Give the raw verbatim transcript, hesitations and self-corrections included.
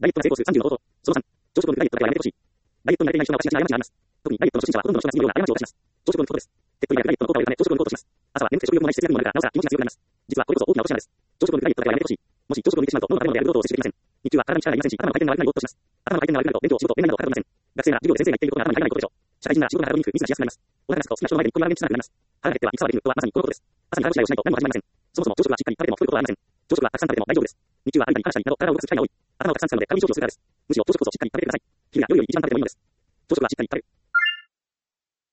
ダイエットが成功数さんじゅうの方法。そのさん、朝食後にダイエットだけはやめてほしい。ダイエットに慣れていない人が私に過ちな過ちがあります。特にダイエットの初心者はほとんどの人がするような過ちを犯します。朝食後のことです。手っ取り早くダイエットの効果を得るため朝食後に行動します。朝は眠くて食欲もないし節約にもなるが、なおさら気持ちが強くなります。実はこれこそ大きな落とし穴です。朝食後にダイエットだけはやめてほしい。もし朝食後に行ってしまうと、脳の食べ物でやることを接してできません。日中は体に力がいりませんし、頭の回転が悪くなりぼーっとします。頭の回転が悪くなると、勉強、仕事、恋愛などがはかどりません。学生なら授業で先生が言っていることが頭に入らないことでしょう。社会人なら仕事がはかどりにくく、ミスがしやすくなります。お腹が空くと好きな人の前でニッコリ笑いにつながります。腹が減っては戦はできるとはまさにこのことです。朝に体を鍛えをしないと何も始まりません。そもそも朝食はしっかり食べても太ることはありません。朝食はたくさん食べても大丈夫です。日中は歩いたり話したりなど体を動かす機会が多い。頭をたくさん使うのでカロリー消費をするからです。むしろ朝食こそしっかり食べてください。昼や夜より一番食べてもいいのです。朝食はしっかり食べる。